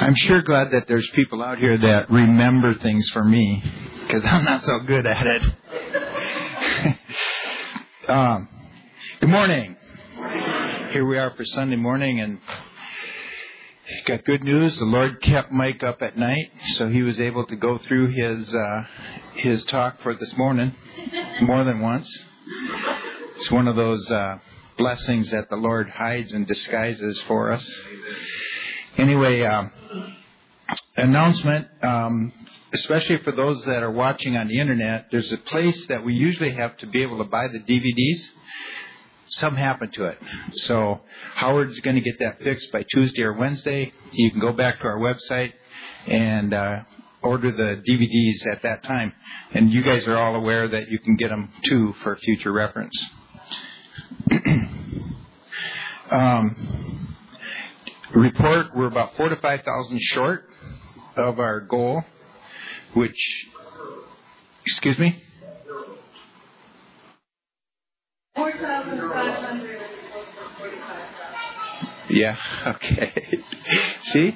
I'm sure glad that there's people out here that remember things for me, because I'm not so good at it. Good morning. Here we are for Sunday morning, and got good news. The Lord kept Mike up at night, so he was able to go through his talk for this morning more than once. It's one of those blessings that the Lord hides and disguises for us. Anyway, announcement, especially for those that are watching on the internet, there's a place that we usually have to be able to buy the DVDs. Something happened to it. So Howard's going to get that fixed by Tuesday or Wednesday. You can go back to our website and order the DVDs at that time. And you guys are all aware that you can get them, too, for future reference. Report, we're about 4,000 to 5,000 short of our goal, which, excuse me? 4,500. Yeah, okay. See?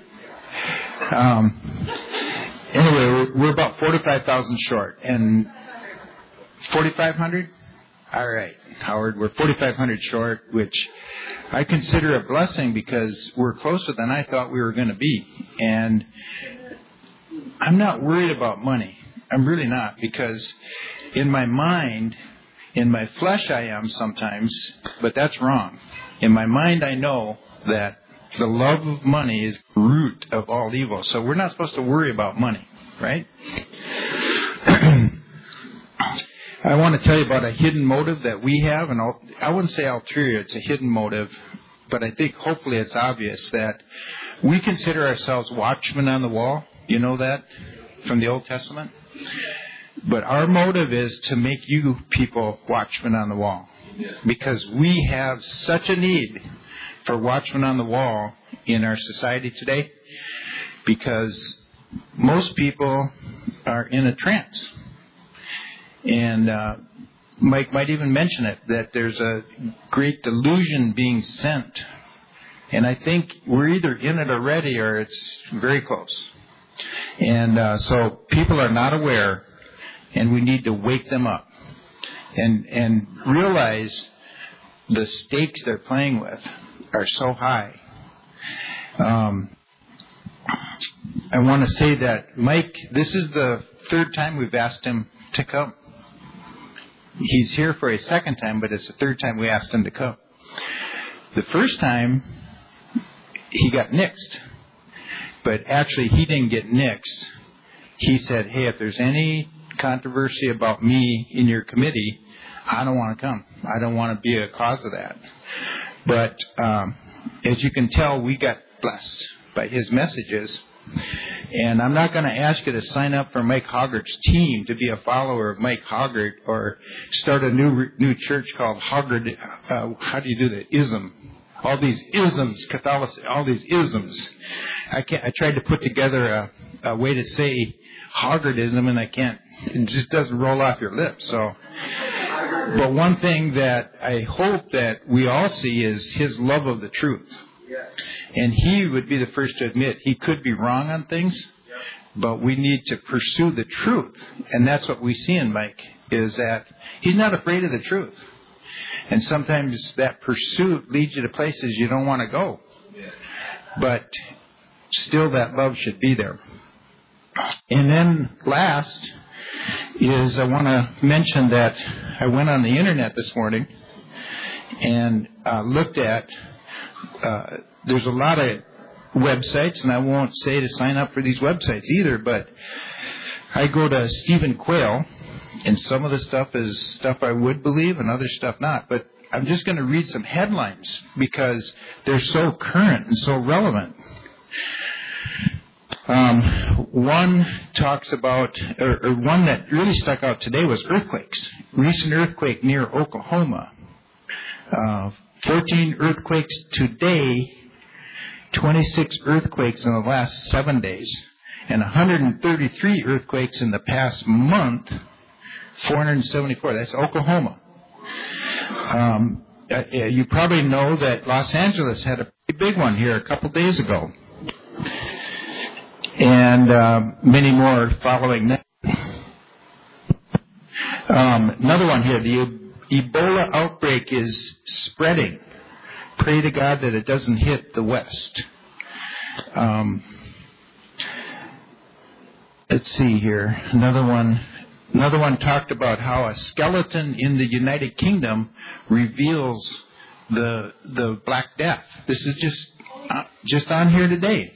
Anyway, we're about 45,000 short. And 4,500? All right, Howard, we're 4,500 short, which I consider a blessing because we're closer than I thought we were going to be. And I'm not worried about money. I'm really not, because in my mind, in my flesh I am sometimes, but that's wrong. In my mind I know that the love of money is the root of all evil. So we're not supposed to worry about money, right? I want to tell you about a hidden motive that we have, and I wouldn't say ulterior, it's a hidden motive, but I think hopefully it's obvious that we consider ourselves watchmen on the wall. You know that from the Old Testament? But our motive is to make you people watchmen on the wall, because we have such a need for watchmen on the wall in our society today, because most people are in a trance. And Mike might even mention it, that there's a great delusion being sent. And I think we're either in it already or it's very close. And so people are not aware, and we need to wake them up and realize the stakes they're playing with are so high. I want to say that Mike, this is the third time we've asked him to come. He's here for a second time, but it's the third time we asked him to come. The first time, he got nixed. But actually, he didn't get nixed. He said, hey, if there's any controversy about me in your committee, I don't want to come. I don't want to be a cause of that. But as you can tell, we got blessed by his messages. And I'm not going to ask you to sign up for Mike Hoggart's team to be a follower of Mike Hoggart or start a new church called Hoggart. How do you do that? Ism. All these isms, Catholicism, all these isms. I tried to put together a way to say Hoggartism, and I can't. It just doesn't roll off your lips. So, but one thing that I hope that we all see is his love of the truth. And he would be the first to admit he could be wrong on things, but we need to pursue the truth. And that's what we see in Mike, is that he's not afraid of the truth. And sometimes that pursuit leads you to places you don't want to go. But still that love should be there. And then last is I want to mention that I went on the internet this morning and looked at there's a lot of websites, and I won't say to sign up for these websites either, but I go to Stephen Quayle, and some of the stuff is stuff I would believe and other stuff not. But I'm just going to read some headlines because they're so current and so relevant. One talks about, or one that really stuck out today was earthquakes. Recent earthquake near Oklahoma. 14 earthquakes today, 26 earthquakes in the last 7 days, and 133 earthquakes in the past month, 474. That's Oklahoma. You probably know that Los Angeles had a pretty big one here a couple days ago. and many more following that. Another one here, the Ebola outbreak is spreading. Pray to God that it doesn't hit the West. Let's see here. Another one talked about how a skeleton in the United Kingdom reveals the Black Death. This is just on here today.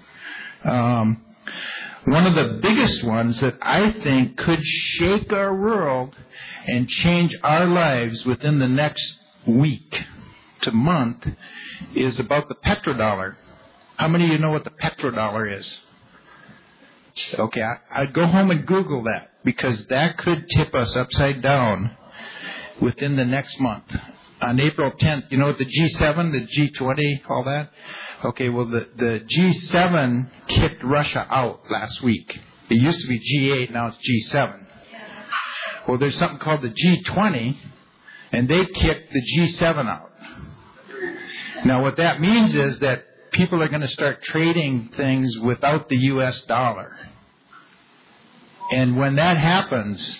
One of the biggest ones that I think could shake our world and change our lives within the next week to month is about the petrodollar. How many of you know what the petrodollar is? Okay, I'd go home and Google that, because that could tip us upside down within the next month. On April 10th, you know what the G7, the G20, all that? Okay, well, the G7 kicked Russia out last week. It used to be G8, now it's G7. Well, there's something called the G20, and they kicked the G7 out. Now, what that means is that people are going to start trading things without the U.S. dollar. And when that happens,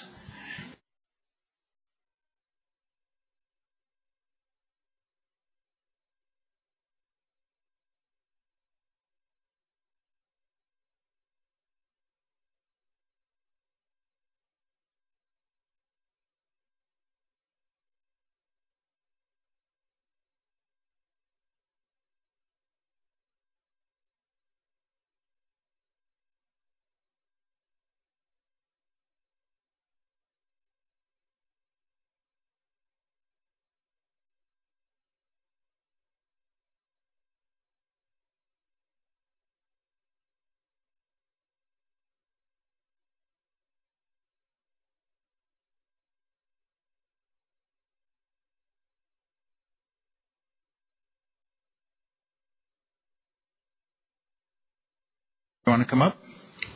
you want to come up?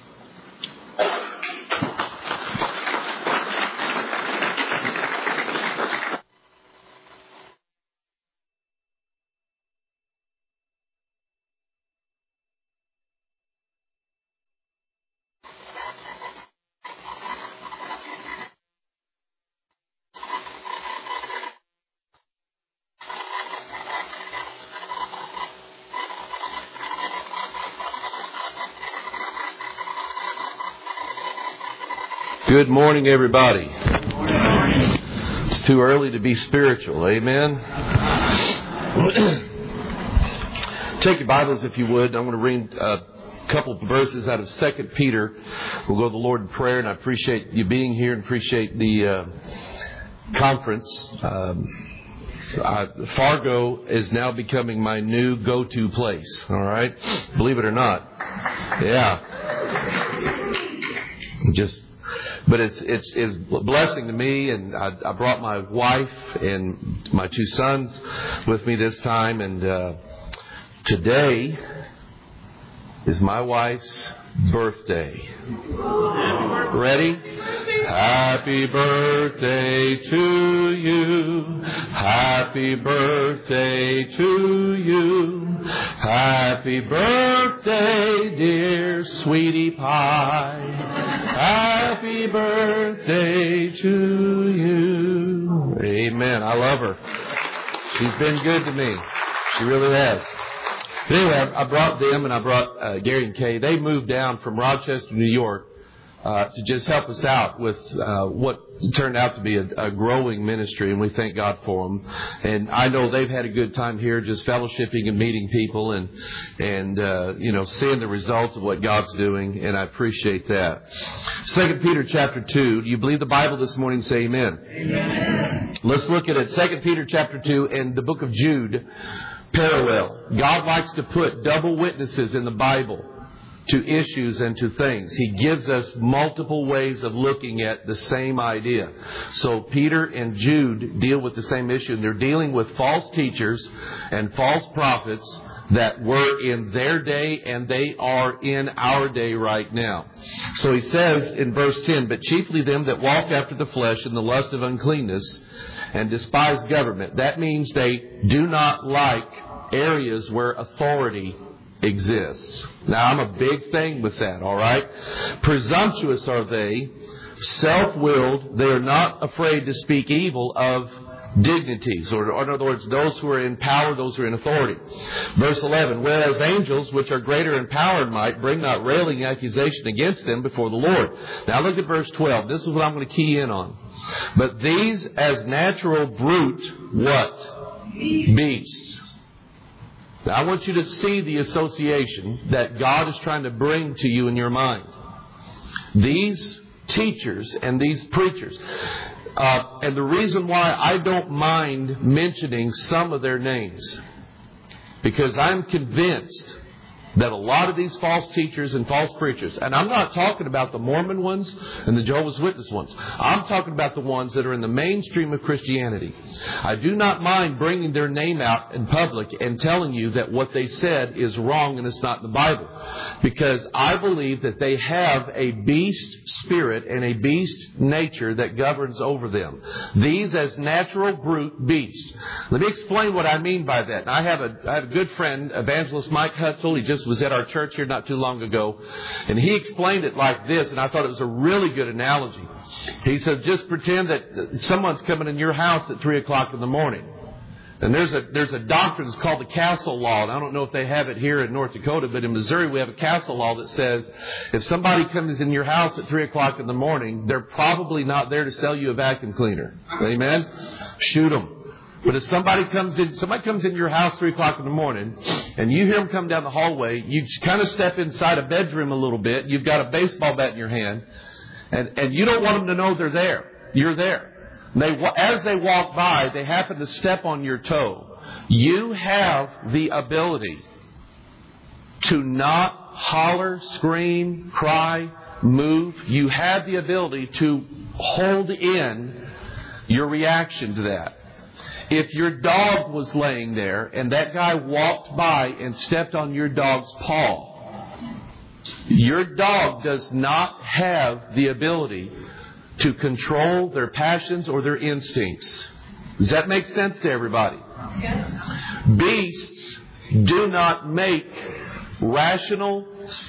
Good morning, everybody. It's too early to be spiritual. Amen. Take your Bibles, if you would. I'm going to read a couple of verses out of 2 Peter. We'll go to the Lord in prayer, and I appreciate you being here and appreciate the conference. Fargo is now becoming my new go-to place. All right? Believe it or not. Yeah. But it's a blessing to me, and I brought my wife and my two sons with me this time, and today is my wife's birthday. Ready? Happy birthday to you. Happy birthday to you. Happy birthday, dear sweetie pie. Happy birthday to you. Amen. I love her. She's been good to me. She really has. Anyway, I brought them, and I brought Gary and Kay. They moved down from Rochester, New York, to just help us out with what turned out to be a growing ministry, and we thank God for them. And I know they've had a good time here, just fellowshipping and meeting people, and seeing the results of what God's doing, and I appreciate that. 2 Peter chapter 2. Do you believe the Bible this morning? Say amen. Amen. Let's look at it. 2 Peter chapter 2 and the book of Jude. Parallel. God likes to put double witnesses in the Bible to issues and to things. He gives us multiple ways of looking at the same idea. So Peter and Jude deal with the same issue, and they're dealing with false teachers and false prophets that were in their day, and they are in our day right now. So he says in verse 10, "But chiefly them that walk after the flesh in the lust of uncleanness and despise government." That means they do not like areas where authority exists. Now, I'm a big thing with that, all right? Presumptuous are they, self-willed. They are not afraid to speak evil of dignities, or in other words, those who are in power, those who are in authority. Verse 11, whereas angels, which are greater in power and might, bring not railing accusation against them before the Lord. Now look at verse 12. This is what I'm going to key in on. But these as natural brute, what? Beasts. Now I want you to see the association that God is trying to bring to you in your mind. These teachers and these preachers. And the reason why I don't mind mentioning some of their names, because I'm convinced that a lot of these false teachers and false preachers, and I'm not talking about the Mormon ones and the Jehovah's Witness ones. I'm talking about the ones that are in the mainstream of Christianity. I do not mind bringing their name out in public and telling you that what they said is wrong and it's not in the Bible. Because I believe that they have a beast spirit and a beast nature that governs over them. These as natural brute beasts. Let me explain what I mean by that. I have a good friend, Evangelist Mike Hutzel. He just was at our church here not too long ago. And he explained it like this, and I thought it was a really good analogy. He said, just pretend that someone's coming in your house at 3 o'clock in the morning. And there's a doctrine that's called the Castle Law. And I don't know if they have it here in North Dakota, but in Missouri we have a Castle Law that says if somebody comes in your house at 3 o'clock in the morning, they're probably not there to sell you a vacuum cleaner. Amen? Shoot them. But if somebody comes in your house 3 o'clock in the morning, and you hear them come down the hallway, you kind of step inside a bedroom a little bit. You've got a baseball bat in your hand, and you don't want them to know they're there. You're there. As they walk by, they happen to step on your toe. You have the ability to not holler, scream, cry, move. You have the ability to hold in your reaction to that. If your dog was laying there and that guy walked by and stepped on your dog's paw, your dog does not have the ability to control their passions or their instincts. Does that make sense to everybody? Beasts do not make rational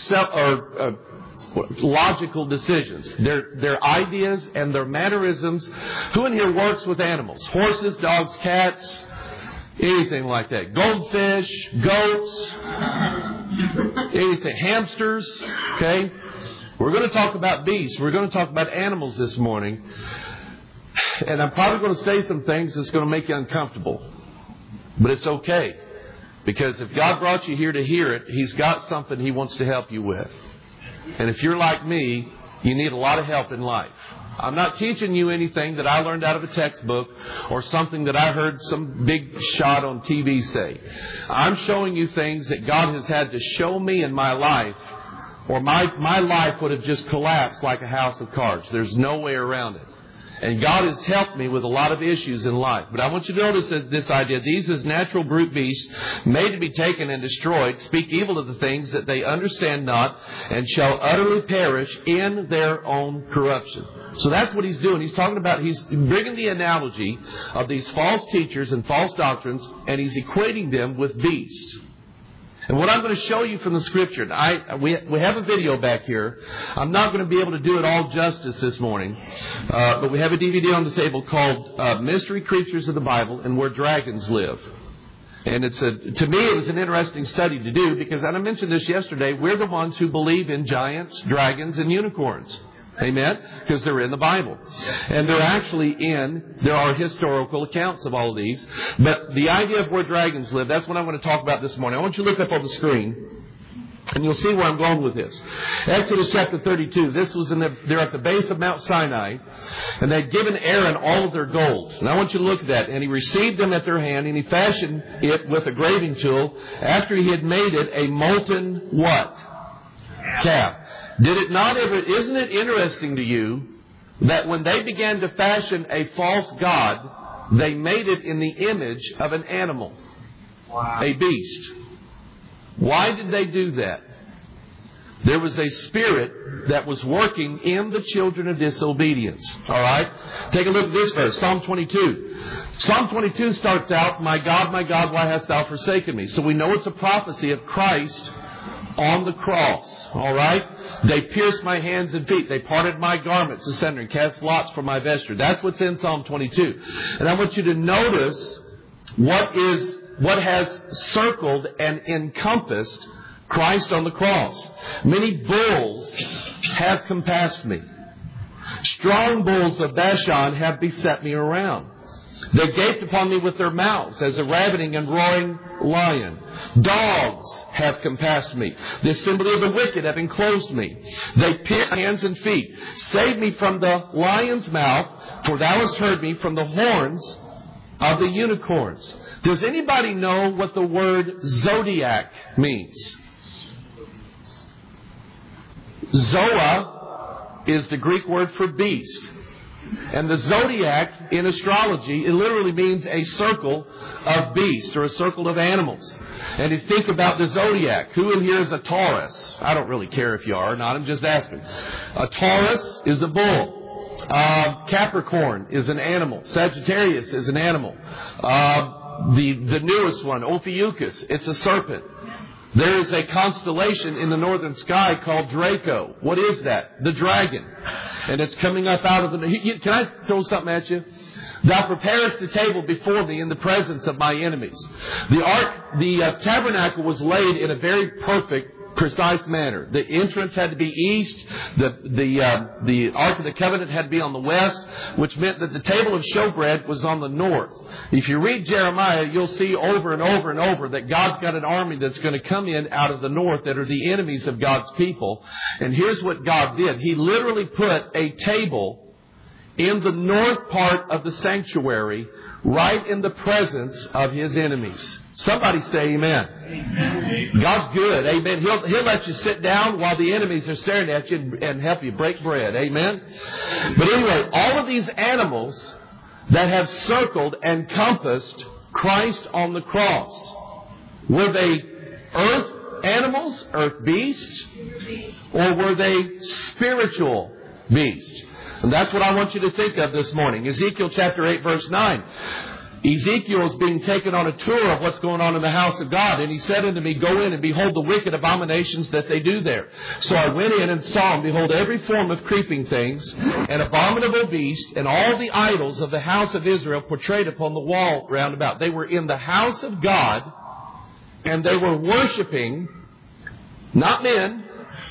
logical decisions. Their ideas and their mannerisms. Who in here works with animals? Horses, dogs, cats, anything like that. Goldfish, goats, anything. Hamsters. Okay? We're going to talk about beasts. We're going to talk about animals this morning. And I'm probably going to say some things that's going to make you uncomfortable. But it's okay. Because if God brought you here to hear it, He's got something He wants to help you with. And if you're like me, you need a lot of help in life. I'm not teaching you anything that I learned out of a textbook or something that I heard some big shot on TV say. I'm showing you things that God has had to show me in my life, or my life would have just collapsed like a house of cards. There's no way around it. And God has helped me with a lot of issues in life. But I want you to notice that this idea, these as natural brute beasts, made to be taken and destroyed, speak evil of the things that they understand not, and shall utterly perish in their own corruption. So that's what he's doing. He's talking about, he's bringing the analogy of these false teachers and false doctrines, and he's equating them with beasts. And what I'm going to show you from the Scripture, we have a video back here. I'm not going to be able to do it all justice this morning, but we have a DVD on the table called Mystery Creatures of the Bible and Where Dragons Live. And to me, it was an interesting study to do because, and I mentioned this yesterday, we're the ones who believe in giants, dragons, and unicorns. Amen? Because they're in the Bible. And there are historical accounts of all of these. But the idea of where dragons live, that's what I want to talk about this morning. I want you to look up on the screen, and you'll see where I'm going with this. Exodus chapter 32, this was they're at the base of Mount Sinai, and they'd given Aaron all of their gold. And I want you to look at that. And he received them at their hand, and he fashioned it with a graving tool after he had made it a molten what? Calf. Isn't it interesting to you that when they began to fashion a false god, they made it in the image of an animal, a beast? Why did they do that? There was a spirit that was working in the children of disobedience. All right? Take a look at this verse, Psalm 22. Psalm 22 starts out, my God, why hast thou forsaken me? So we know it's a prophecy of Christ on the cross. All right? They pierced my hands and feet. They parted my garments asunder and cast lots for my vesture. That's what's in Psalm 22. And I want you to notice what has circled and encompassed Christ on the cross. Many bulls have compassed me. Strong bulls of Bashan have beset me around. They gaped upon me with their mouths as a ravening and roaring lion. Dogs have compassed me. The assembly of the wicked have enclosed me. They pierced my hands and feet. Save me from the lion's mouth, for thou hast heard me from the horns of the unicorns. Does anybody know what the word zodiac means? Zoa is the Greek word for beast. And the zodiac in astrology, it literally means a circle of beasts or a circle of animals. And if you think about the zodiac, who in here is a Taurus? I don't really care if you are or not, I'm just asking. A Taurus is a bull. Capricorn is an animal. Sagittarius is an animal. The newest one, Ophiuchus, it's a serpent. There is a constellation in the northern sky called Draco. What is that? The dragon. And it's coming up out of the... Can I throw something at you? Thou preparest the table before me in the presence of my enemies. The tabernacle was laid in a very perfect, precise manner. The entrance had to be east. The Ark of the Covenant had to be on the west, which meant that the table of showbread was on the north. If you read Jeremiah, you'll see over and over and over that God's got an army that's going to come in out of the north that are the enemies of God's people. And here's what God did. He literally put a table in the north part of the sanctuary, right in the presence of His enemies. Somebody say amen. Amen. God's good. Amen. He'll let you sit down while the enemies are staring at you and help you break bread. Amen. But anyway, all of these animals that have circled and compassed Christ on the cross, were they earth animals, earth beasts, or were they spiritual beasts? And that's what I want you to think of this morning. Ezekiel chapter 8, verse 9. Ezekiel is being taken on a tour of what's going on in the house of God. And he said unto me, go in and behold the wicked abominations that they do there. So I went in and saw and behold every form of creeping things, an abominable beast, and all the idols of the house of Israel portrayed upon the wall round about. They were in the house of God, and they were worshiping, not men,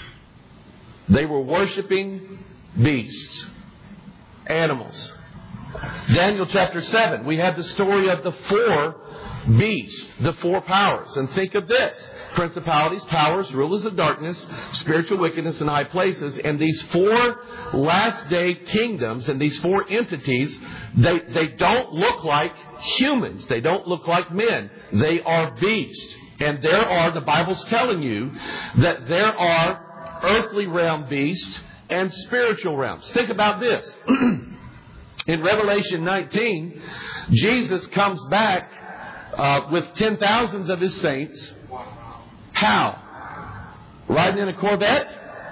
they were worshiping beasts, animals. Daniel chapter 7, we have the story of the four beasts, the four powers. And think of this. Principalities, powers, rulers of darkness, spiritual wickedness in high places. And these four last day kingdoms and these four entities, they don't look like humans. They don't look like men. They are beasts. And the Bible's telling you that there are earthly realm beasts and spiritual realms. Think about this. In Revelation 19, Jesus comes back with 10,000s of His saints. How? Riding in a Corvette?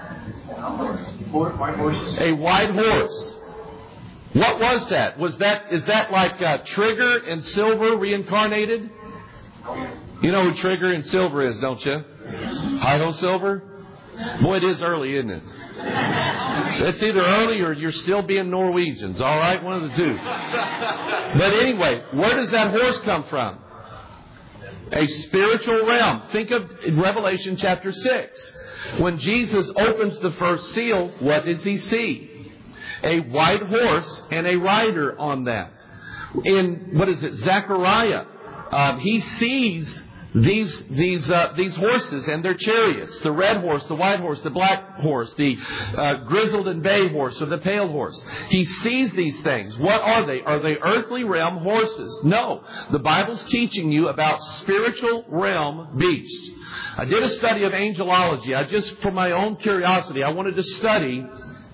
A white horse. What was that? Is that like Trigger and Silver reincarnated? You know who Trigger and Silver is, don't you? Hi-ho Silver? Boy, it is early, isn't it? It's either early or you're still being Norwegians, all right? One of the two. But anyway, where does that horse come from? A spiritual realm. Think of Revelation chapter 6. When Jesus opens the first seal, what does He see? A white horse and a rider on that. In, Zechariah, he sees these horses and their chariots, the red horse, the white horse, the black horse, the grizzled and bay horse, or the pale horse. He sees these things. What are they? Are they earthly realm horses? No. The Bible's teaching you about spiritual realm beasts. I did a study of angelology. For my own curiosity, I wanted to study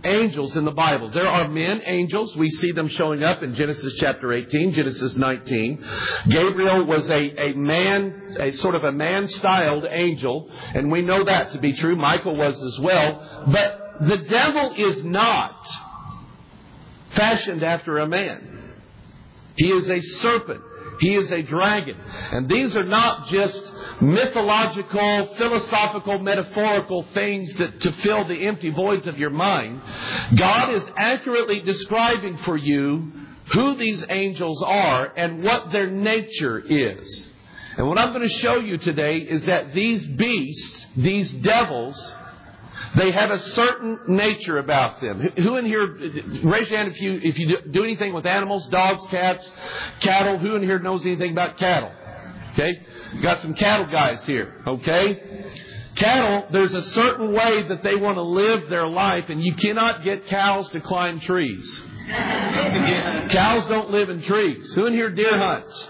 angels in the Bible. There are men, angels. We see them showing up in Genesis chapter 18, Genesis 19. Gabriel was a man, a sort of a man-styled angel, and we know that to be true. Michael was as well. But the devil is not fashioned after a man. He is a serpent. He is a dragon. And these are not just mythological, philosophical, metaphorical things to fill the empty voids of your mind. God is accurately describing for you who these angels are and what their nature is. And what I'm going to show you today is that these beasts, these devils, they have a certain nature about them. Who in here, raise your hand if you do anything with animals, dogs, cats, cattle. Who in here knows anything about cattle? Okay? Got some cattle guys here. Okay? Cattle, there's a certain way that they want to live their life, and you cannot get cows to climb trees. Cows don't live in trees. Who in here deer hunts?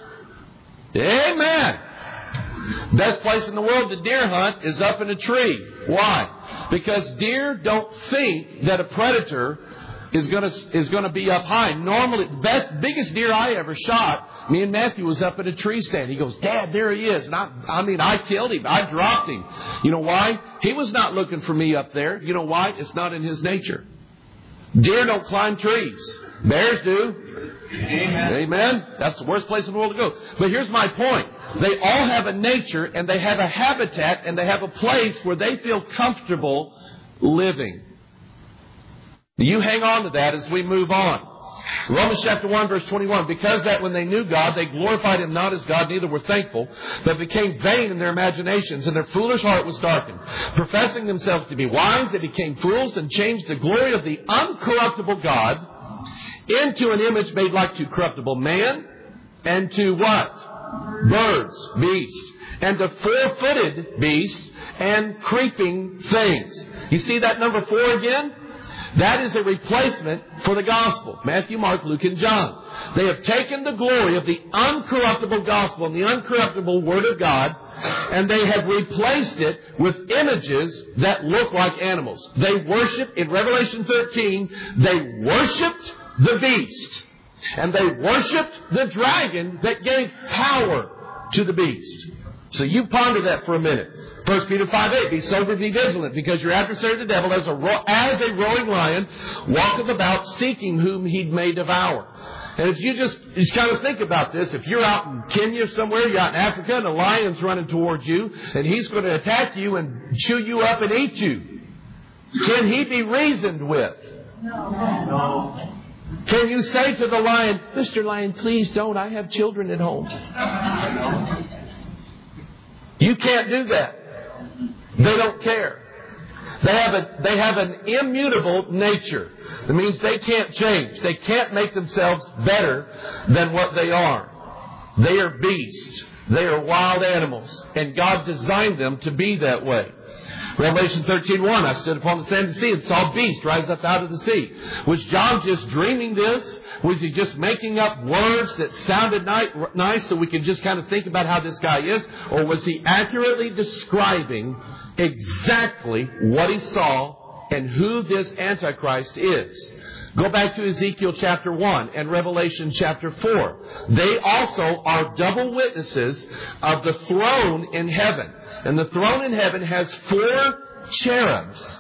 Amen. Best place in the world to deer hunt is up in a tree. Why? Because deer don't think that a predator is going to be up high. Normally, biggest deer I ever shot, me and Matthew was up at a tree stand. He goes, "Dad, there he is." And I killed him. I dropped him. You know why? He was not looking for me up there. You know why? It's not in his nature. Deer don't climb trees. Bears do. Amen. Amen. That's the worst place in the world to go. But here's my point. They all have a nature, and they have a habitat, and they have a place where they feel comfortable living. You hang on to that as we move on. Romans chapter 1, verse 21. Because that when they knew God, they glorified Him not as God, neither were thankful, but became vain in their imaginations, and their foolish heart was darkened. Professing themselves to be wise, they became fools, and changed the glory of the uncorruptible God into an image made like to corruptible man, and to what? Birds, beasts, and to four-footed beasts, and creeping things. You see that number 4 again? That is a replacement for the gospel. Matthew, Mark, Luke, and John. They have taken the glory of the uncorruptible gospel and the uncorruptible Word of God, and they have replaced it with images that look like animals. They worship, in Revelation 13, they worshipped the beast. And they worshipped the dragon that gave power to the beast. So you ponder that for a minute. 1 Peter 5:8, be sober, be vigilant, because your adversary the devil, as a roaring lion, walketh about seeking whom he may devour. And if you just kind of think about this, if you're out in Kenya somewhere, you're out in Africa, and a lion's running towards you, and he's going to attack you and chew you up and eat you, can he be reasoned with? No. Can you say to the lion, "Mr. Lion, please don't, I have children at home"? You can't do that. They don't care. They have an immutable nature. That means they can't change. They can't make themselves better than what they are. They are beasts. They are wild animals. And God designed them to be that way. Revelation 13:1, I stood upon the sandy sea and saw a beast rise up out of the sea. Was John just dreaming this? Was he just making up words that sounded nice so we could just kind of think about how this guy is? Or was he accurately describing exactly what he saw and who this Antichrist is? Go back to Ezekiel chapter 1 and Revelation chapter 4. They also are double witnesses of the throne in heaven. And the throne in heaven has 4 cherubs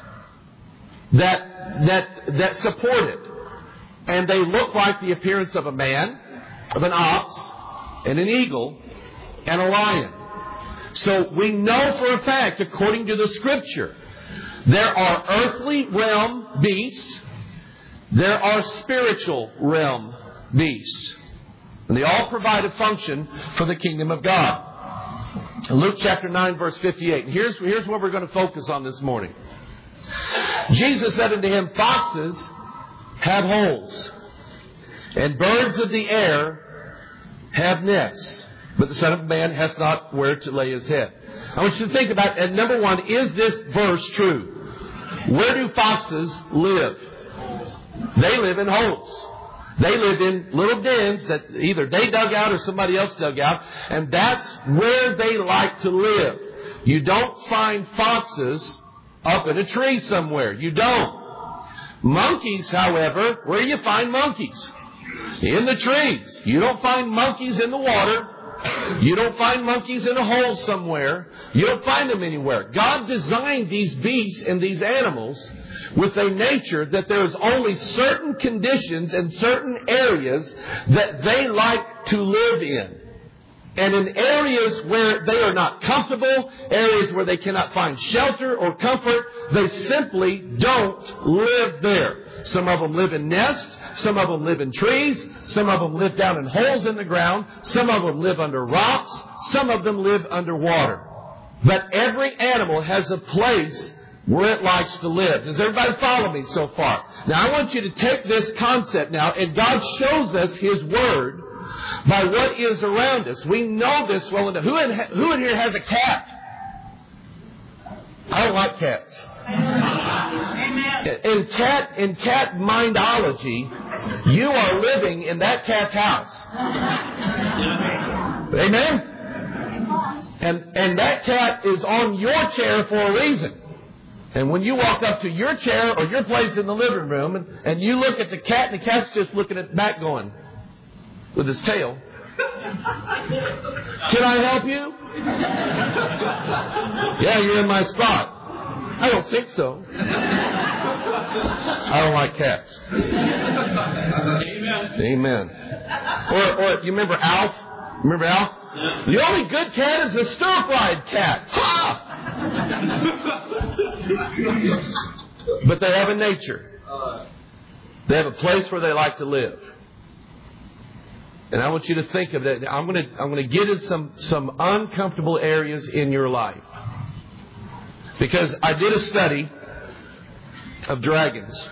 that support it. And they look like the appearance of a man, of an ox, and an eagle, and a lion. So we know for a fact, according to the Scripture, there are earthly realm beasts. There are spiritual realm beasts. And they all provide a function for the kingdom of God. Luke chapter 9, verse 58. And here's what we're going to focus on this morning. Jesus said unto him, "Foxes have holes, and birds of the air have nests, but the Son of Man hath not where to lay his head." I want you to think about, and number one, is this verse true? Where do foxes live? They live in holes. They live in little dens that either they dug out or somebody else dug out, and that's where they like to live. You don't find foxes up in a tree somewhere. You don't. Monkeys, however, where do you find monkeys? In the trees. You don't find monkeys in the water. You don't find monkeys in a hole somewhere. You don't find them anywhere. God designed these beasts and these animals with a nature that there is only certain conditions and certain areas that they like to live in. And in areas where they are not comfortable, areas where they cannot find shelter or comfort, they simply don't live there. Some of them live in nests. Some of them live in trees. Some of them live down in holes in the ground. Some of them live under rocks. Some of them live underwater. But every animal has a place where it likes to live. Does everybody follow me so far? Now I want you to take this concept now, and God shows us His Word by what is around us. We know this well enough. Who in here has a cat? I don't like cats. In cat mindology, you are living in that cat's house. Amen? And that cat is on your chair for a reason. And when you walk up to your chair or your place in the living room and you look at the cat, and the cat's just looking at the back going with his tail, can I help you? Yeah, you're in my spot. I don't think so. I don't like cats. Amen. Or you remember Alf? Remember Alf? The only good cat is a stir-fried cat. Ha! But they have a nature. They have a place where they like to live. And I want you to think of that. I'm going to get into some uncomfortable areas in your life. Because I did a study of dragons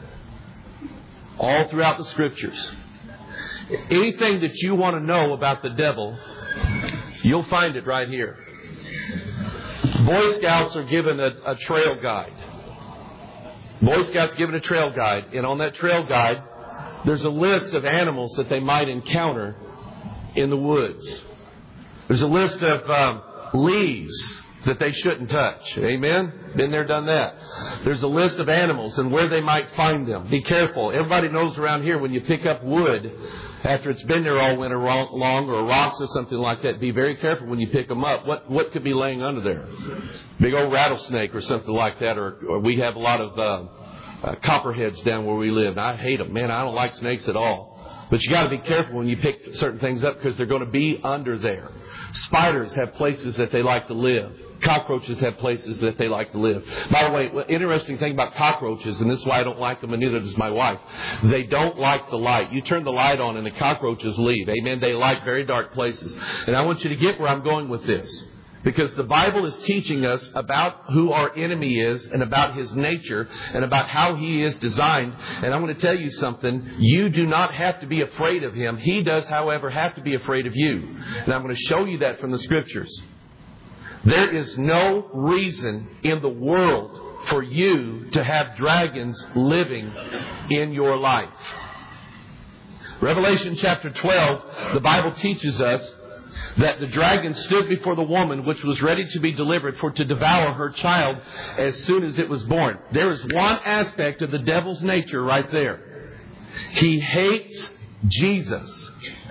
all throughout the Scriptures. Anything that you want to know about the devil, you'll find it right here. Boy Scouts are given a trail guide. Boy Scouts given a trail guide. And on that trail guide, there's a list of animals that they might encounter in the woods. There's a list of leaves that they shouldn't touch. Amen? Been there, done that. There's a list of animals and where they might find them. Be careful. Everybody knows around here when you pick up wood after it's been there all winter long, or rocks or something like that, be very careful when you pick them up. What could be laying under there? Big old rattlesnake or something like that. Or we have a lot of copperheads down where we live. I hate them. Man, I don't like snakes at all. But you got to be careful when you pick certain things up because they're going to be under there. Spiders have places that they like to live. Cockroaches have places that they like to live. By the way, interesting thing about cockroaches, and this is why I don't like them, and neither does my wife. They don't like the light. You turn the light on and the cockroaches leave. Amen. They like very dark places. And I want you to get where I'm going with this. Because the Bible is teaching us about who our enemy is and about his nature and about how he is designed. And I'm going to tell you something. You do not have to be afraid of him. He does, however, have to be afraid of you. And I'm going to show you that from the Scriptures. There is no reason in the world for you to have dragons living in your life. Revelation chapter 12, the Bible teaches us that the dragon stood before the woman which was ready to be delivered for to devour her child as soon as it was born. There is one aspect of the devil's nature right there. He hates Jesus.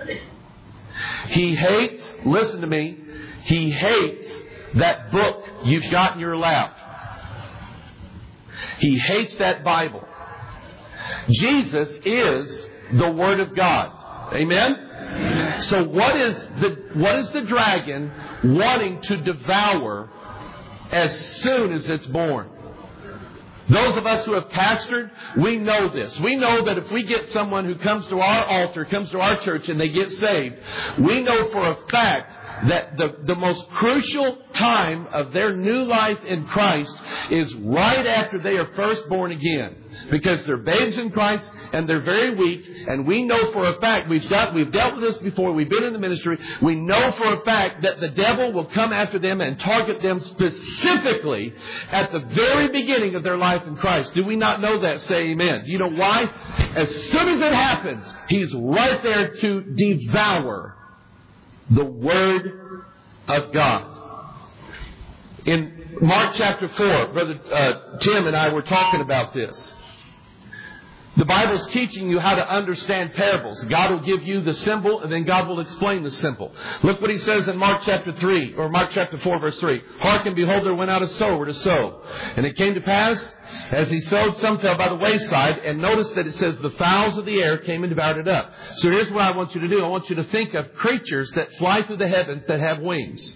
He hates, listen to me, he hates that book you've got in your lap. He hates that Bible. Jesus is the Word of God. Amen? So what is the dragon wanting to devour as soon as it's born? Those of us who have pastored, we know this. We know that if we get someone who comes to our altar, comes to our church, and they get saved, we know for a fact that the most crucial time of their new life in Christ is right after they are first born again. Because they're babes in Christ and they're very weak. And we know for a fact, we've dealt with this before, we've been in the ministry, we know for a fact that the devil will come after them and target them specifically at the very beginning of their life in Christ. Do we not know that? Say amen. Do you know why? As soon as it happens, he's right there to devour the Word of God. In Mark chapter 4, Brother Tim and I were talking about this. The Bible's teaching you how to understand parables. God will give you the symbol, and then God will explain the symbol. Look what He says in Mark chapter 3, or Mark chapter 4, verse 3. Hearken, behold, there went out a sower to sow. And it came to pass, as he sowed, some fell by the wayside. And notice that it says, the fowls of the air came and devoured it up. So here's what I want you to do. I want you to think of creatures that fly through the heavens that have wings.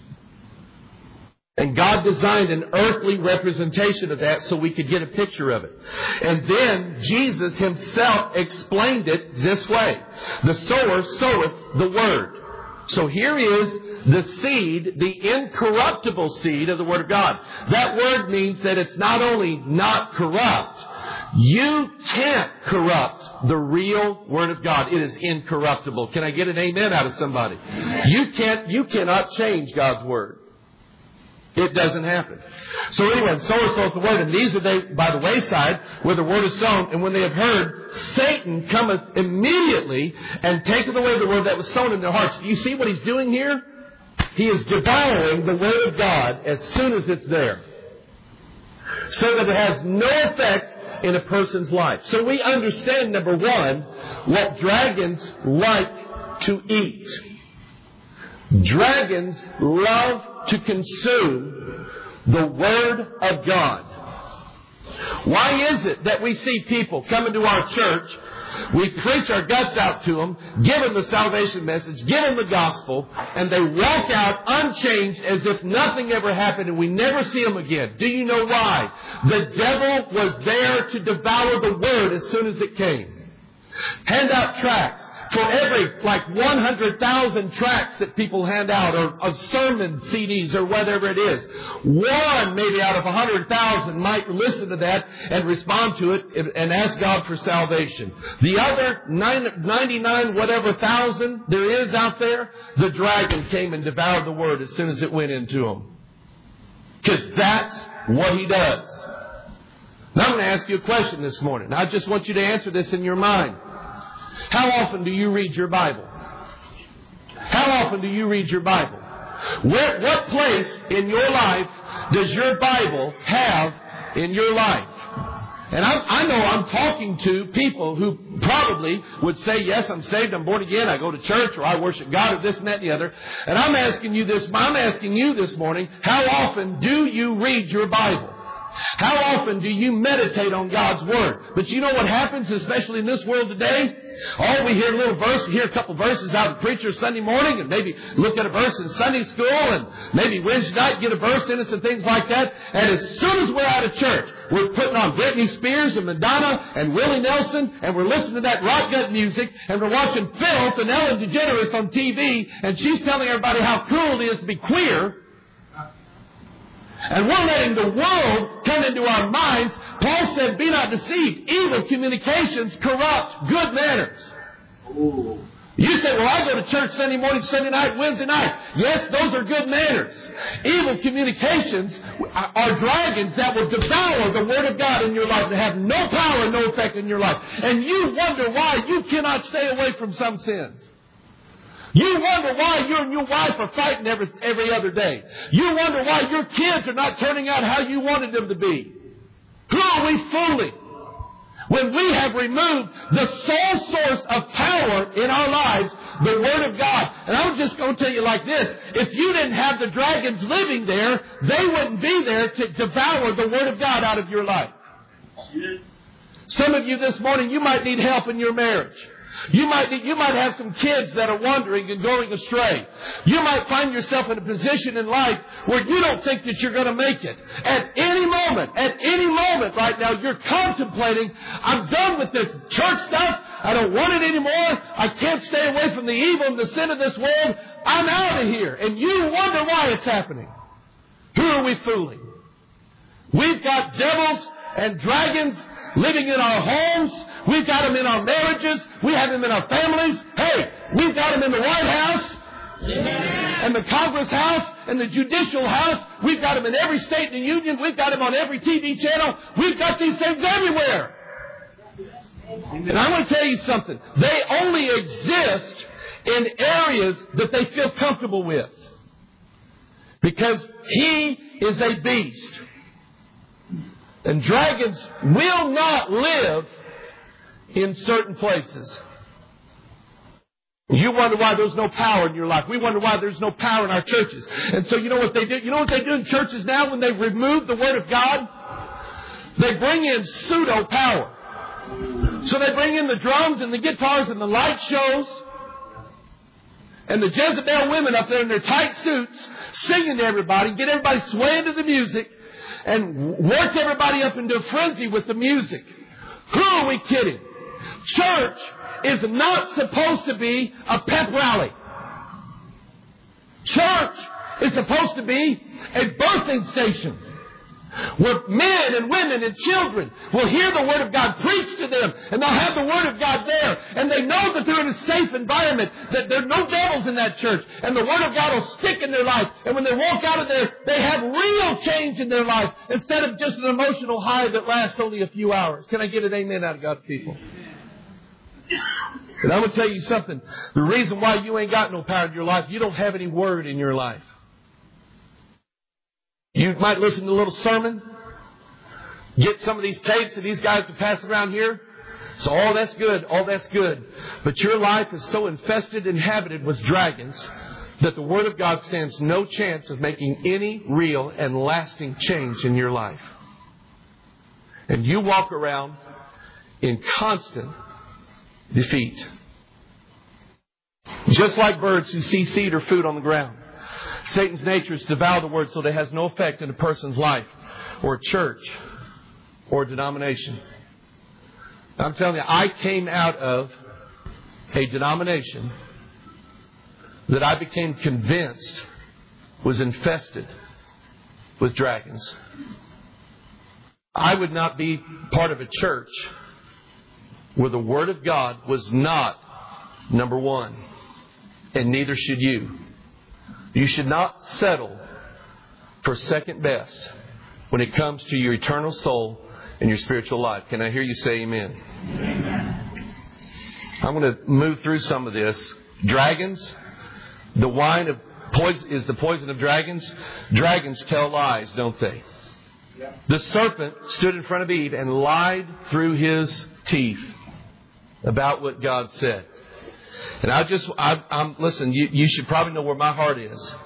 And God designed an earthly representation of that so we could get a picture of it. And then Jesus Himself explained it this way. The sower soweth the Word. So here is the seed, the incorruptible seed of the Word of God. That word means that it's not only not corrupt, you can't corrupt the real Word of God. It is incorruptible. Can I get an amen out of somebody? You cannot change God's Word. It doesn't happen. So anyway, sower soweth the word, and these are they by the wayside where the word is sown. And when they have heard, Satan cometh immediately and taketh away the word that was sown in their hearts. Do you see what he's doing here? He is devouring the word of God as soon as it's there, so that it has no effect in a person's life. So we understand, number one, what dragons like to eat. Dragons love to consume the Word of God. Why is it that we see people come into our church, we preach our guts out to them, give them the salvation message, give them the gospel, and they walk out unchanged as if nothing ever happened and we never see them again? Do you know why? The devil was there to devour the Word as soon as it came. Hand out tracts. For every 100,000 tracts that people hand out, or sermon CDs, or whatever it is, one maybe out of 100,000 might listen to that and respond to it and ask God for salvation. The other 99 whatever thousand there is out there, the dragon came and devoured the word as soon as it went into them. Because that's what he does. Now I'm going to ask you a question this morning. I just want you to answer this in your mind. How often do you read your Bible? How often do you read your Bible? What place in your life does your Bible have in your life? And I know I'm talking to people who probably would say, yes, I'm saved, I'm born again, I go to church, or I worship God, or this and that and the other. And I'm asking you this morning, how often do you read your Bible? How often do you meditate on God's Word? But you know what happens, especially in this world today? We hear a little verse, hear a couple verses out of the preacher Sunday morning, and maybe look at a verse in Sunday school, and maybe Wednesday night get a verse in us and things like that. And as soon as we're out of church, we're putting on Britney Spears and Madonna and Willie Nelson, and we're listening to that rock gut music, and we're watching Filth and Ellen DeGeneres on TV, and she's telling everybody how cool it is to be queer. And we're letting the world come into our minds. Paul said, be not deceived. Evil communications corrupt good manners. Ooh. You say, well, I go to church Sunday morning, Sunday night, Wednesday night. Yes, those are good manners. Evil communications are dragons that will devour the Word of God in your life, that have no power and no effect in your life. And you wonder why you cannot stay away from some sins. You wonder why you and your wife are fighting every other day. You wonder why your kids are not turning out how you wanted them to be. Who are we fooling? When we have removed the sole source of power in our lives, the Word of God. And I'm just going to tell you like this. If you didn't have the dragons living there, they wouldn't be there to devour the Word of God out of your life. Some of you this morning, you might need help in your marriage. You might have some kids that are wandering and going astray. You might find yourself in a position in life where you don't think that you're going to make it. At any moment right now, you're contemplating, I'm done with this church stuff. I don't want it anymore. I can't stay away from the evil and the sin of this world. I'm out of here. And you wonder why it's happening. Who are we fooling? We've got devils and dragons living in our homes. We've got them in our marriages. We have them in our families. Hey, we've got them in the White House. Amen. And the Congress House and the Judicial House. We've got them in every state in the Union. We've got them on every TV channel. We've got these things everywhere. And I want to tell you something. They only exist in areas that they feel comfortable with. Because he is a beast. And dragons will not live in certain places. You wonder why there's no power in your life. We wonder why there's no power in our churches. And so you know what they do? You know what they do in churches now when they remove the Word of God? They bring in pseudo power. So they bring in the drums and the guitars and the light shows and the Jezebel women up there in their tight suits singing to everybody, get everybody swaying to the music and work everybody up into a frenzy with the music. Who are we kidding? Church is not supposed to be a pep rally. Church is supposed to be a birthing station where men and women and children will hear the Word of God preached to them, and they'll have the Word of God there, and they know that they're in a safe environment, that there are no devils in that church, and the Word of God will stick in their life, and when they walk out of there, they have real change in their life, instead of just an emotional high that lasts only a few hours. Can I get an amen out of God's people? And I'm going to tell you something. The reason why you ain't got no power in your life, you don't have any Word in your life. You might listen to a little sermon, get some of these tapes that these guys have passed around here. So all that's good, all that's good. But your life is so infested and inhabited with dragons that the Word of God stands no chance of making any real and lasting change in your life. And you walk around in constant defeat. Just like birds who see seed or food on the ground. Satan's nature is to devour the Word so that it has no effect in a person's life or a church or a denomination. I'm telling you, I came out of a denomination that I became convinced was infested with dragons. I would not be part of a church where the Word of God was not number one, and neither should you. You should not settle for second best when it comes to your eternal soul and your spiritual life. Can I hear you say amen? Amen. I'm going to move through some of this. Dragons, the wine of poison is the poison of dragons. Dragons tell lies, don't they? Yeah. The serpent stood in front of Eve and lied through his teeth about what God said. And listen, you should probably know where my heart is.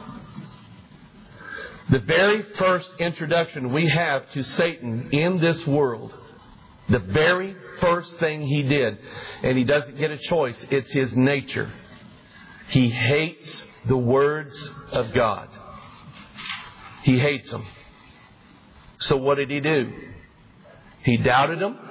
The very first introduction we have to Satan in this world, the very first thing he did, and he doesn't get a choice, it's his nature. He hates the words of God. He hates them. So what did he do? He doubted them.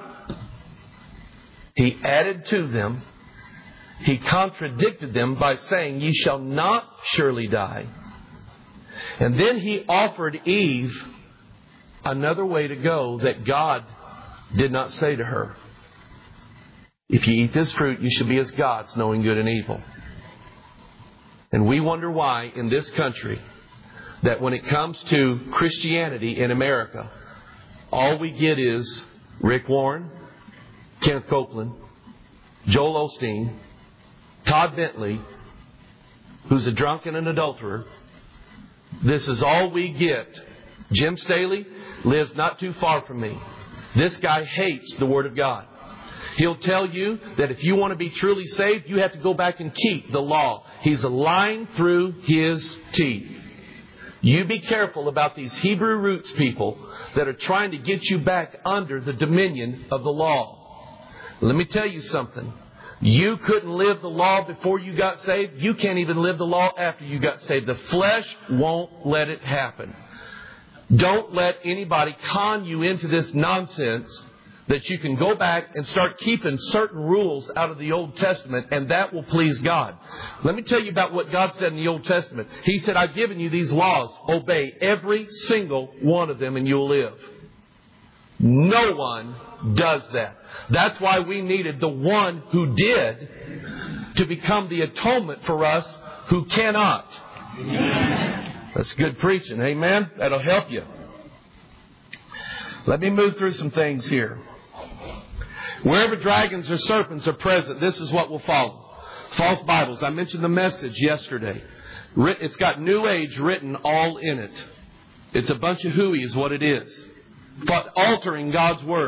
He added to them. He contradicted them by saying, "Ye shall not surely die." And then he offered Eve another way to go that God did not say to her. If you eat this fruit, you shall be as gods, knowing good and evil. And we wonder why in this country that when it comes to Christianity in America, all we get is Rick Warren, Kenneth Copeland, Joel Osteen, Todd Bentley, who's a drunk and an adulterer. This is all we get. Jim Staley lives not too far from me. This guy hates the Word of God. He'll tell you that if you want to be truly saved, you have to go back and keep the law. He's lying through his teeth. You be careful about these Hebrew roots people that are trying to get you back under the dominion of the law. Let me tell you something. You couldn't live the law before you got saved. You can't even live the law after you got saved. The flesh won't let it happen. Don't let anybody con you into this nonsense that you can go back and start keeping certain rules out of the Old Testament, and that will please God. Let me tell you about what God said in the Old Testament. He said, "I've given you these laws. Obey every single one of them and you'll live." No one does that. That's why we needed the one who did to become the atonement for us who cannot. Amen. That's good preaching. Amen. That'll help you. Let me move through some things here. Wherever dragons or serpents are present, this is what will follow. False Bibles. I mentioned the Message yesterday. It's got New Age written all in it. It's a bunch of hooey is what it is. But altering God's Word.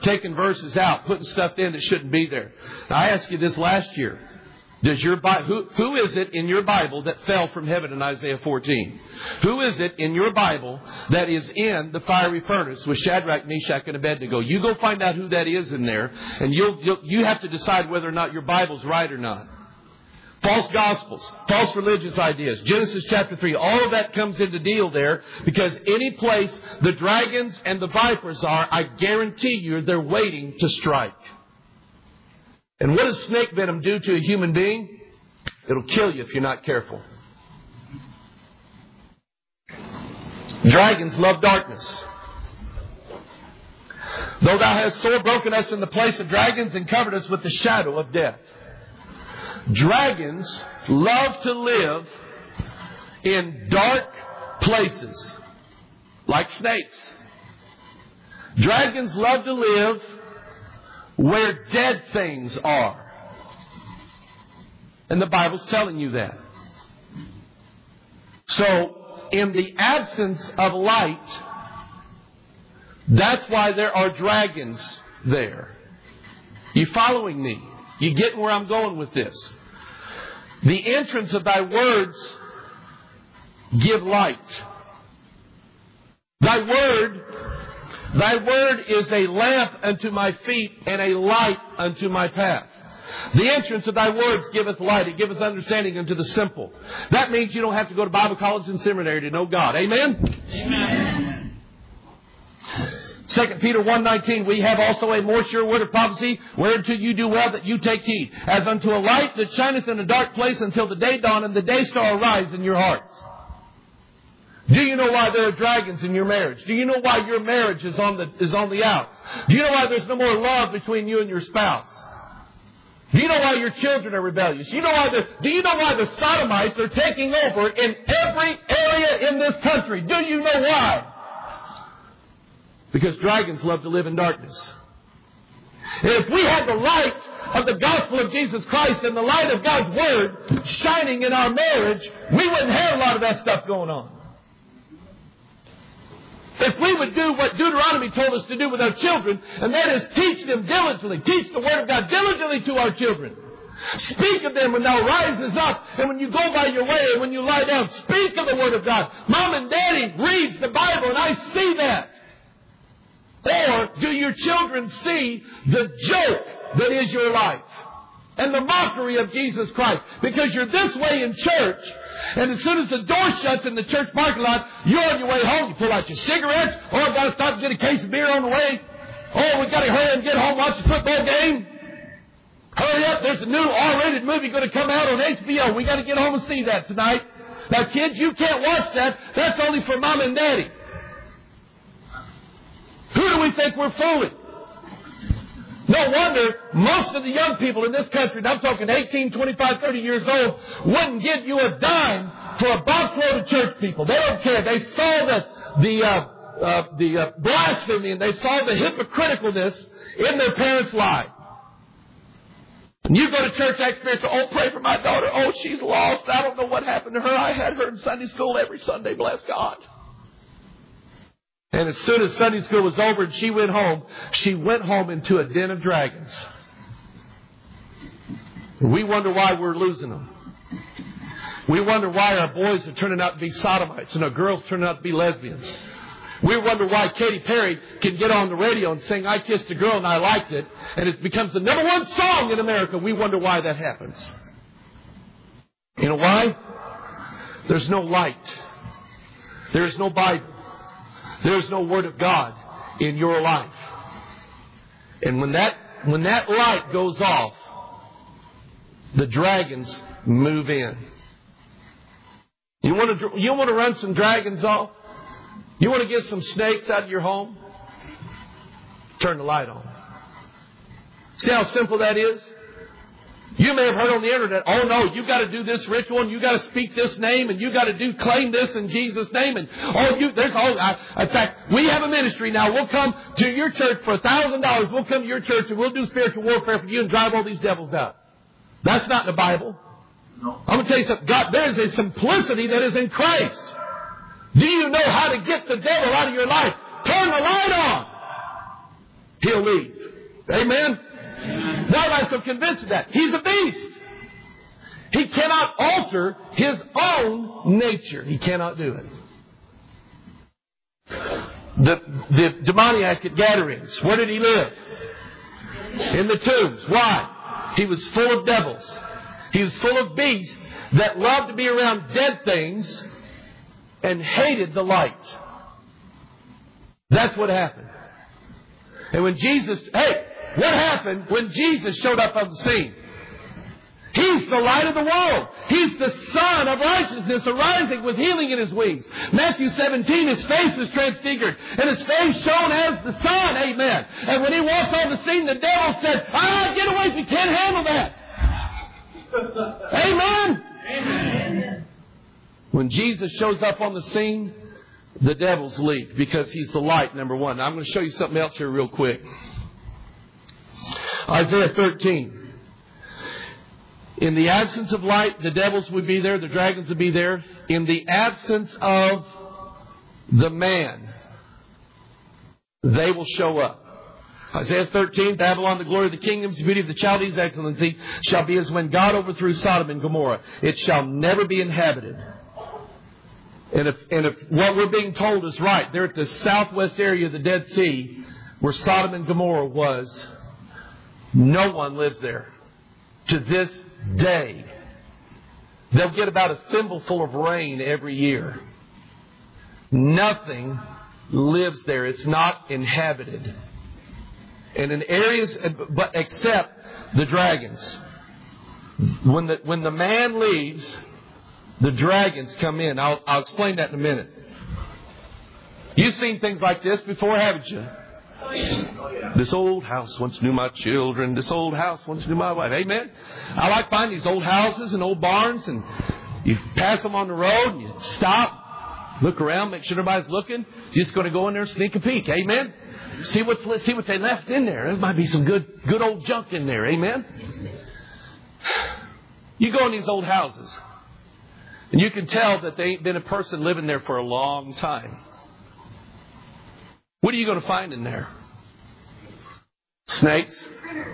taking verses out, putting stuff in that shouldn't be there. Now, I asked you this last year. Does your who is it in your Bible that fell from heaven in Isaiah 14? Who is it in your Bible that is in the fiery furnace with Shadrach, Meshach, and Abednego? You go find out who that is in there, and you have to decide whether or not your Bible's right or not. False gospels, false religious ideas, Genesis chapter 3, all of that comes into deal there, because any place the dragons and the vipers are, I guarantee you they're waiting to strike. And what does snake venom do to a human being? It'll kill you if you're not careful. Dragons love darkness. Though thou hast sore broken us in the place of dragons and covered us with the shadow of death. Dragons love to live in dark places, like snakes. Dragons love to live where dead things are. And the Bible's telling you that. So, in the absence of light, that's why there are dragons there. You following me? You getting where I'm going with this? The entrance of thy words give light. Thy word is a lamp unto my feet and a light unto my path. The entrance of thy words giveth light. It giveth understanding unto the simple. That means you don't have to go to Bible college and seminary to know God. Amen? Amen. 2 Peter 1:19, we have also a more sure word of prophecy, whereunto you do well that you take heed, as unto a light that shineth in a dark place until the day dawn and the day star arise in your hearts. Do you know why there are dragons in your marriage? Do you know why your marriage is on the outs? Do you know why there's no more love between you and your spouse? Do you know why your children are rebellious? Do you know why the sodomites are taking over in every area in this country? Do you know why? Because dragons love to live in darkness. And if we had the light of the gospel of Jesus Christ and the light of God's Word shining in our marriage, we wouldn't have a lot of that stuff going on. If we would do what Deuteronomy told us to do with our children, and that is teach them diligently, teach the Word of God diligently to our children. Speak of them when thou rises up, and when you go by your way, and when you lie down, speak of the Word of God. Mom and Daddy reads the Bible, and I see that. Or do your children see the joke that is your life and the mockery of Jesus Christ? Because you're this way in church, and as soon as the door shuts in the church parking lot, you're on your way home. You pull out your cigarettes. Oh, I've got to stop and get a case of beer on the way. Oh, we've got to hurry and get home, watch the football game. Hurry up, there's a new R-rated movie going to come out on HBO. We got to get home and see that tonight. Now, kids, you can't watch that. That's only for Mom and Daddy. Who do we think we're fooling? No wonder most of the young people in this country, and I'm talking 18, 25, 30 years old, wouldn't give you a dime for a box load of church people. They don't care. They saw the blasphemy, and they saw the hypocriticalness in their parents' lives. And you go to church experience, oh, pray for my daughter. Oh, she's lost. I don't know what happened to her. I had her in Sunday school every Sunday, bless God. And as soon as Sunday school was over and she went home into a den of dragons. We wonder why we're losing them. We wonder why our boys are turning out to be sodomites and our girls turning out to be lesbians. We wonder why Katy Perry can get on the radio and sing, I Kissed a Girl and I Liked It, and it becomes the number one song in America. We wonder why that happens. You know why? There's no light. There's no Bible. There's no Word of God in your life. And when that light goes off, the dragons move in. You want to run some dragons off? You want to get some snakes out of your home? Turn the light on. See how simple that is? You may have heard on the internet, oh no, you've got to do this ritual and you've got to speak this name and you've got to claim this in Jesus' name. And in fact, we have a ministry now. We'll come to your church for $1,000. We'll come to your church and we'll do spiritual warfare for you and drive all these devils out. That's not in the Bible. No. I'm going to tell you something. God, there is a simplicity that is in Christ. Do you know how to get the devil out of your life? Turn the light on. he'll leave. Amen? Why am I so convinced of that? He's a beast. He cannot alter his own nature. He cannot do it. The demoniac at Gadarenes, where did he live? In the tombs. Why? He was full of devils. He was full of beasts that loved to be around dead things and hated the light. That's what happened. And when Jesus, what happened when Jesus showed up on the scene? He's the light of the world. He's the Son of righteousness arising with healing in his wings. Matthew 17, his face was transfigured and his face shone as the sun. Amen. And when he walked on the scene, the devil said, get away, we can't handle that. Amen. Amen. When Jesus shows up on the scene, the devils leave because he's the light, number one. Now, I'm going to show you something else here real quick. Isaiah 13. In the absence of light, the devils would be there, the dragons would be there. In the absence of the man, they will show up. Isaiah 13, Babylon, the glory of the kingdoms, the beauty of the Chaldees' excellency, shall be as when God overthrew Sodom and Gomorrah. It shall never be inhabited. And if what we're being told is right, they're at the southwest area of the Dead Sea, where Sodom and Gomorrah was, no one lives there. To this day. They'll get about a thimbleful of rain every year. Nothing lives there. It's not inhabited. And in areas, but except the dragons. When the man leaves, the dragons come in. I'll explain that in a minute. You've seen things like this before, haven't you? This old house once knew my children. This old house once knew my wife. Amen? I like finding these old houses and old barns, and you pass them on the road and you stop, look around, make sure everybody's looking. You're just going to go in there and sneak a peek. Amen? See what they left in there. There might be some good old junk in there. Amen? You go in these old houses, and you can tell that there ain't been a person living there for a long time. What are you going to find in there? Snakes,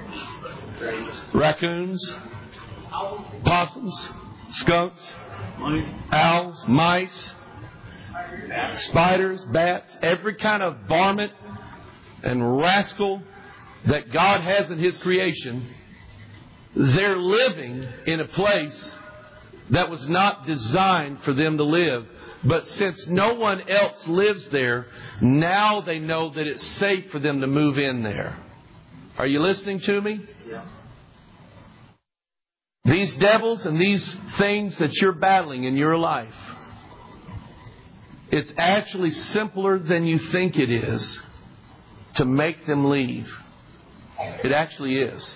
raccoons, possums, skunks, owls, mice, spiders, bats, every kind of varmint and rascal that God has in His creation. They're living in a place that was not designed for them to live. But since no one else lives there, now they know that it's safe for them to move in there. Are you listening to me? Yeah. These devils and these things that you're battling in your life, it's actually simpler than you think it is to make them leave. It actually is.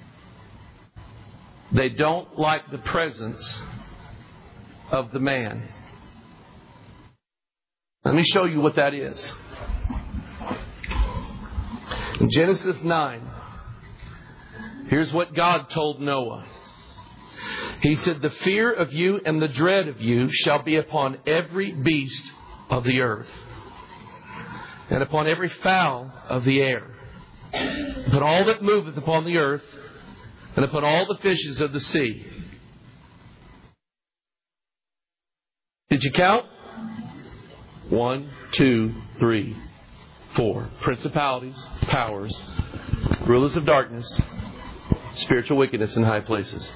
They don't like the presence of the man. Let me show you what that is. In Genesis 9, here's what God told Noah. He said, "The fear of you and the dread of you shall be upon every beast of the earth, and upon every fowl of the air, upon all that moveth upon the earth, and upon all the fishes of the sea." Did you count? 1, 2, 3, 4. Principalities, powers, rulers of darkness, spiritual wickedness in high places.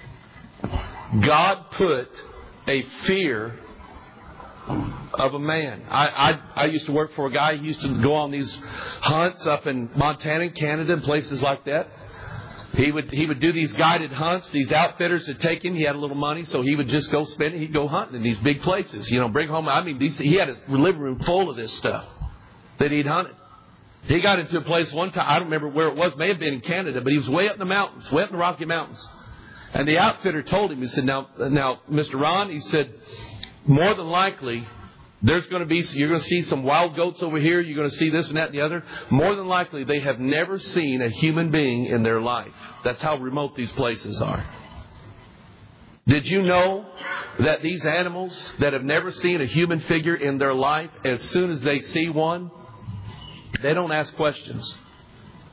God put a fear of a man. I used to work for a guy who used to go on these hunts up in Montana and Canada and places like that. He would do these guided hunts. These outfitters would take him. He had a little money, so he would just go spend it. He'd go hunting in these big places. Bring home. He had his living room full of this stuff that he'd hunted. He got into a place one time. I don't remember where it was. May have been in Canada, but he was way up in the mountains, way up in the Rocky Mountains. And the outfitter told him, he said, "Now, Mr. Ron," he said, "more than likely, you're going to see some wild goats over here. You're going to see this and that and the other. More than likely, they have never seen a human being in their life. That's how remote these places are." Did you know that these animals that have never seen a human figure in their life, as soon as they see one, they don't ask questions.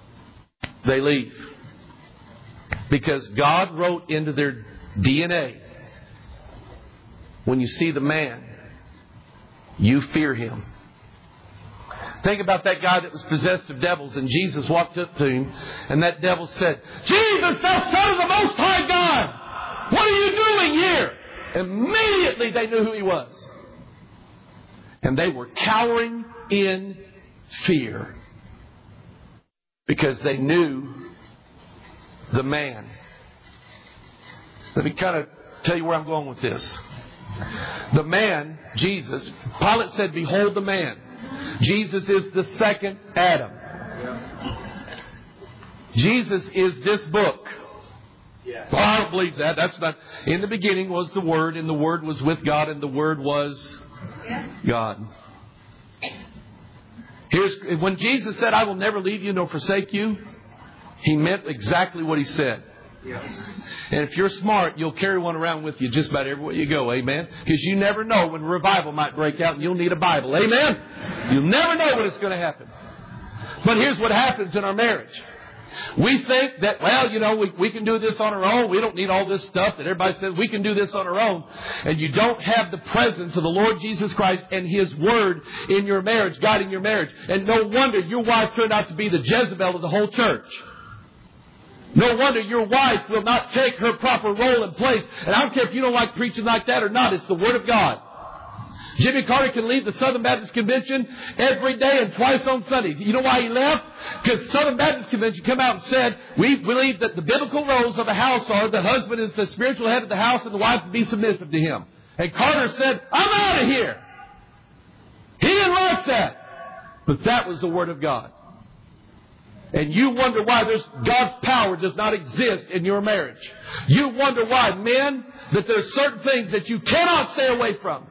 they leave. Because God wrote into their DNA, when you see the man, you fear him. Think about that guy that was possessed of devils, and Jesus walked up to him, and that devil said, "Jesus, thou Son of the Most High God, what are you doing here?" Immediately they knew who he was. And they were cowering in fear. Because they knew the man. Let me kind of tell you where I'm going with this. The man, Jesus, Pilate said, "Behold the man." Jesus is the second Adam. Jesus is this book. Well, I don't believe that. That's not. In the beginning was the Word, and the Word was with God, and the Word was God. When Jesus said, "I will never leave you nor forsake you," He meant exactly what He said. And if you're smart, you'll carry one around with you just about everywhere you go. Amen? Because you never know when revival might break out and you'll need a Bible. Amen? You'll never know when it's going to happen. But here's what happens in our marriage. We think that, we can do this on our own. We don't need all this stuff that everybody says we can do this on our own. And you don't have the presence of the Lord Jesus Christ and His Word in your marriage, guiding your marriage. And no wonder your wife turned out to be the Jezebel of the whole church. No wonder your wife will not take her proper role and place. And I don't care if you don't like preaching like that or not. It's the Word of God. Jimmy Carter can leave the Southern Baptist Convention every day and twice on Sundays. You know why he left? Because Southern Baptist Convention came out and said, "We believe that the biblical roles of a house are the husband is the spiritual head of the house and the wife will be submissive to him." And Carter said, "I'm out of here." He didn't like that. But that was the Word of God. And you wonder why God's power does not exist in your marriage. You wonder why, men, that there's certain things that you cannot stay away from.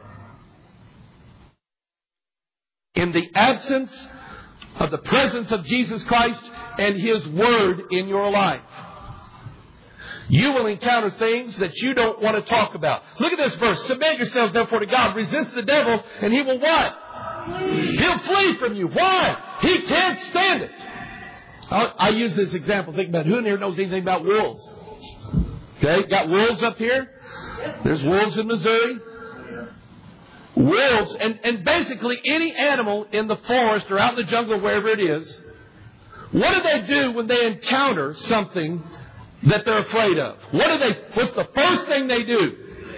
In the absence of the presence of Jesus Christ and His Word in your life, you will encounter things that you don't want to talk about. Look at this verse. "Submit yourselves therefore to God. Resist the devil, and he will" what? He'll flee from you. Why? He can't stand it. I use this example. Think about it. Who in here knows anything about wolves? Okay, got wolves up here. There's wolves in Missouri. Wolves, and basically any animal in the forest or out in the jungle, wherever it is, what do they do when they encounter something that they're afraid of? What's the first thing they do?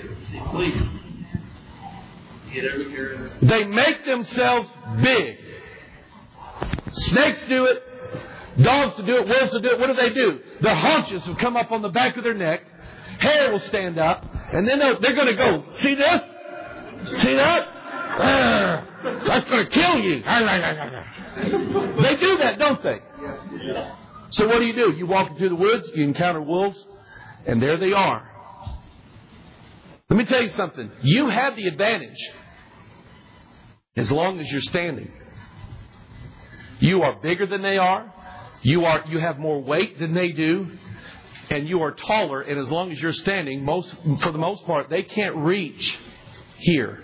They make themselves big. Snakes do it. Dogs will do it. Wolves will do it. What do? Their haunches will come up on the back of their neck. Hair will stand up. And then they're going to go, "See this? See that? That's going to kill you." They do that, don't they? So what do? You walk into the woods, you encounter wolves, and there they are. Let me tell you something. You have the advantage as long as you're standing. You are bigger than they are. You have more weight than they do. And you are taller. And as long as you're standing, for the most part, they can't reach here.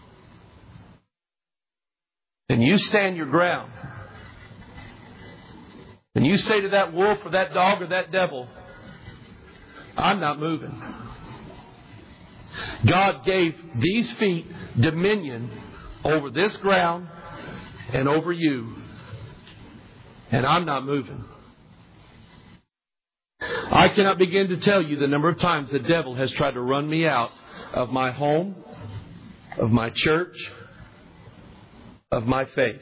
And you stand your ground. And you say to that wolf or that dog or that devil, "I'm not moving." God gave these feet dominion over this ground and over you. And I'm not moving. I cannot begin to tell you the number of times the devil has tried to run me out of my home, of my church, of my faith.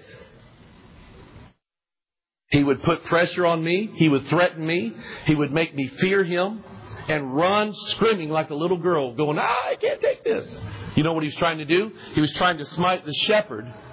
He would put pressure on me. He would threaten me. He would make me fear him and run screaming like a little girl going, "I can't take this." You know what he was trying to do? He was trying to smite the shepherd